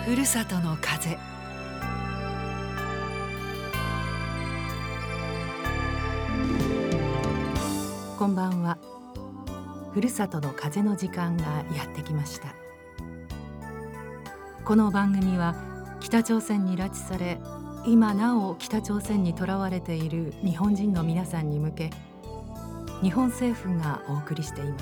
ふるさとの風。こんばんは。ふるさとの風の時間がやってきました。この番組は北朝鮮に拉致され、今なお北朝鮮にとらわれている日本人の皆さんに向け、日本政府がお送りしています。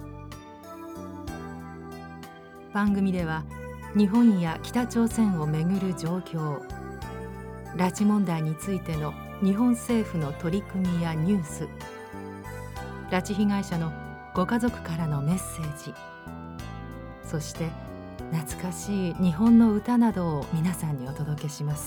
番組では日本や北朝鮮をめぐる状況、拉致問題についての日本政府の取り組みやニュース、拉致被害者のご家族からのメッセージ、そして懐かしい日本の歌などを皆さんにお届けします。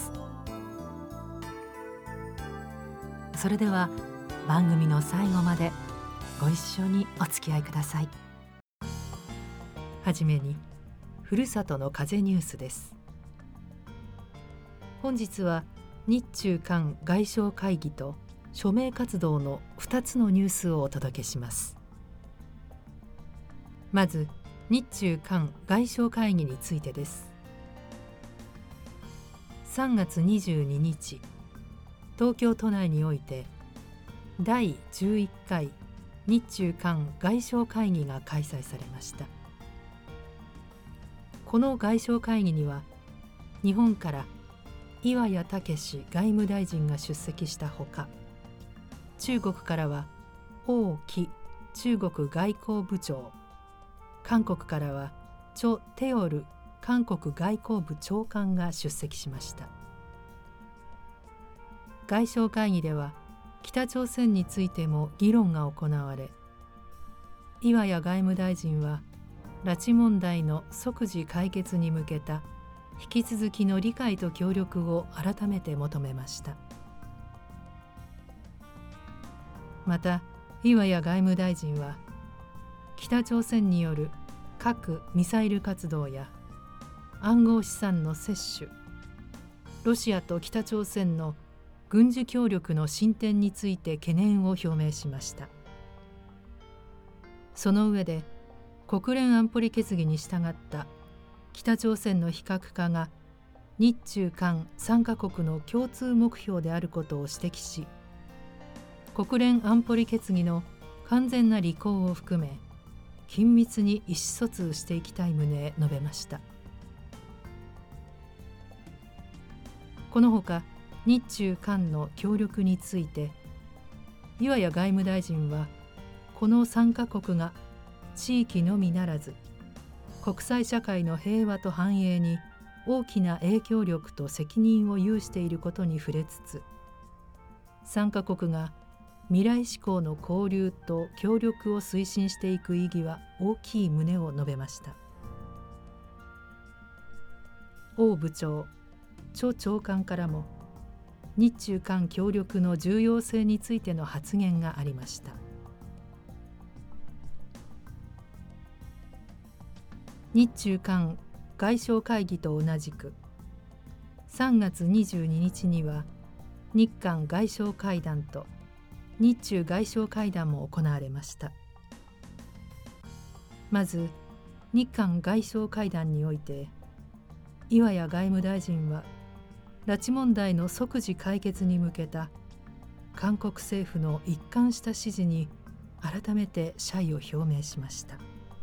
それでは番組の最後までご一緒にお付き合いください。はじめにふるさとの風ニュースです。本日は日中韓外相会議と署名活動の2つのニュースをお届けします。まず日中韓外相会議についてです。3月22日、東京都内において第11回日中韓外相会議が開催されました。この外相会議には日本から岩谷武外務大臣が出席したほか、中国からは王毅中国外交部長、韓国からはチョ・テオル韓国外交部長官が出席しました。外相会議では北朝鮮についても議論が行われ、岩谷外務大臣は拉致問題の即時解決に向けた引き続きの理解と協力を改めて求めました。また岩谷外務大臣は北朝鮮による核・ミサイル活動や暗号資産の窃取、ロシアと北朝鮮の軍事協力の進展について懸念を表明しました。その上で国連安保理決議に従った北朝鮮の非核化が日中韓3カ国の共通目標であることを指摘し、国連安保理決議の完全な履行を含め緊密に意思疎通していきたい旨述べました。このほか日中韓の協力について岩谷外務大臣は、この3カ国が地域のみならず国際社会の平和と繁栄に大きな影響力と責任を有していることに触れつつ、3カ国が未来志向の交流と協力を推進していく意義は大きい旨を述べました。王部長、チョ長官からも日中韓協力の重要性についての発言がありました。日中韓外相会議と同じく3月22日には日韓外相会談と日中外相会談も行われました。まず日韓外相会談において岩谷外務大臣は拉致問題の即時解決に向けた韓国政府の一貫した指示に改めて謝意を表明しました。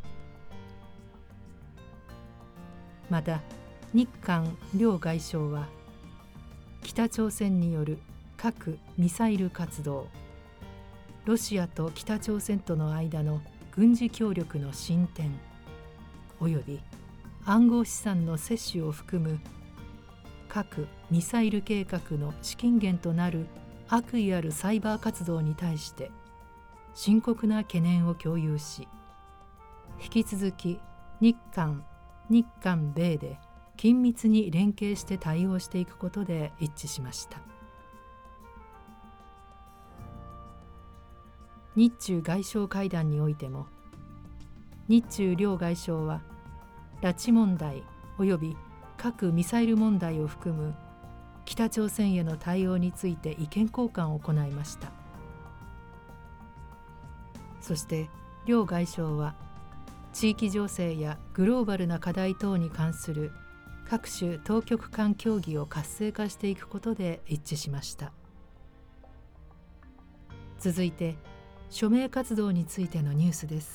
また日韓両外相は北朝鮮による核・ミサイル活動、ロシアと北朝鮮との間の軍事協力の進展および暗号資産の窃取を含む核・ミサイル計画の資金源となる悪意あるサイバー活動に対して深刻な懸念を共有し、引き続き日韓米で緊密に連携して対応していくことで一致しました。日中外相会談においても日中両外相は拉致問題および核・ミサイル問題を含む北朝鮮への対応について意見交換を行いました。そして両外相は地域情勢やグローバルな課題等に関する各種当局間協議を活性化していくことで一致しました。続いて署名活動についてのニュースです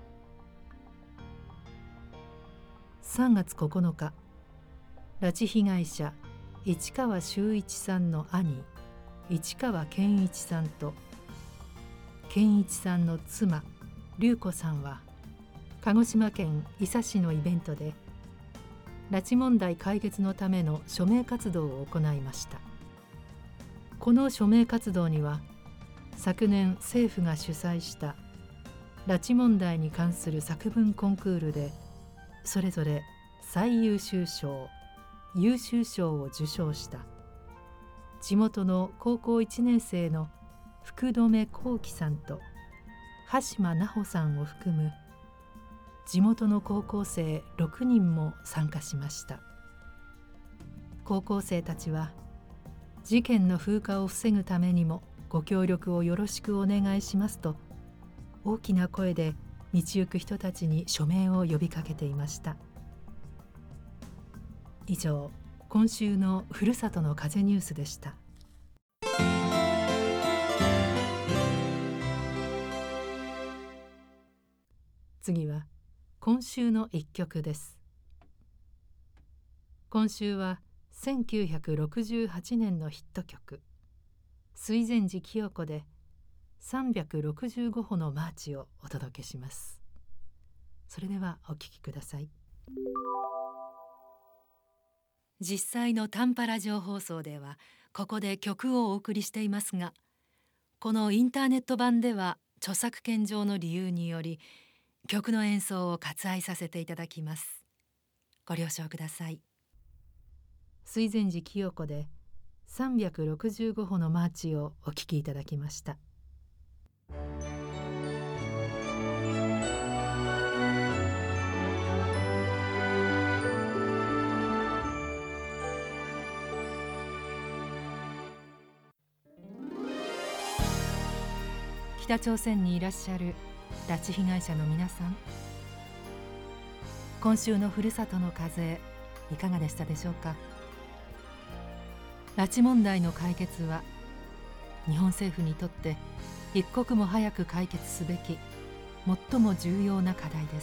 。3月9日、拉致被害者市川修一さんの兄市川健一さんと健一さんの妻隆子さんは鹿児島県伊佐市のイベントで拉致問題解決のための署名活動を行いました。この署名活動には昨年政府が主催した拉致問題に関する作文コンクールでそれぞれ最優秀賞、優秀賞を受賞した地元の高校1年生の福留幸樹さんと羽島奈穂さんを含む地元の高校生6人も参加しました。高校生たちは事件の風化を防ぐためにもご協力をよろしくお願いしますと大きな声で道行く人たちに署名を呼びかけていました。以上、今週のふるさとの風ニュースでした。次は今週の一曲です。今週は1968年のヒット曲水前寺清子で365歩のマーチをお届けします。それではお聴きください。実際の短波ラジオ放送ではここで曲をお送りしていますが、このインターネット版では著作権上の理由により曲の演奏を割愛させていただきます。ご了承ください。水前寺清子で365歩のマーチをお聴きいただきました。北朝鮮にいらっしゃる拉致被害者の皆さん、今週のふるさとの風いかがでしたでしょうか。拉致問題の解決は日本政府にとって一刻も早く解決すべき最も重要な課題です。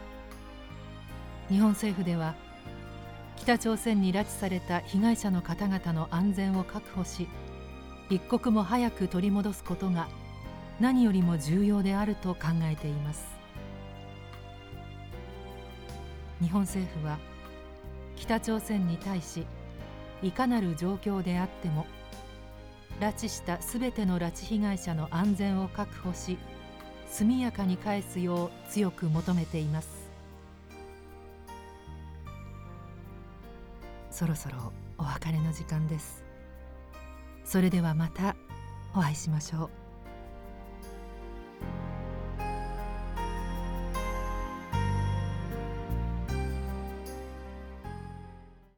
日本政府では北朝鮮に拉致された被害者の方々の安全を確保し一刻も早く取り戻すことが何よりも重要であると考えています。日本政府は北朝鮮に対しいかなる状況であっても拉致したすべての拉致被害者の安全を確保し速やかに返すよう強く求めています。そろそろお別れの時間です。それではまたお会いしましょう。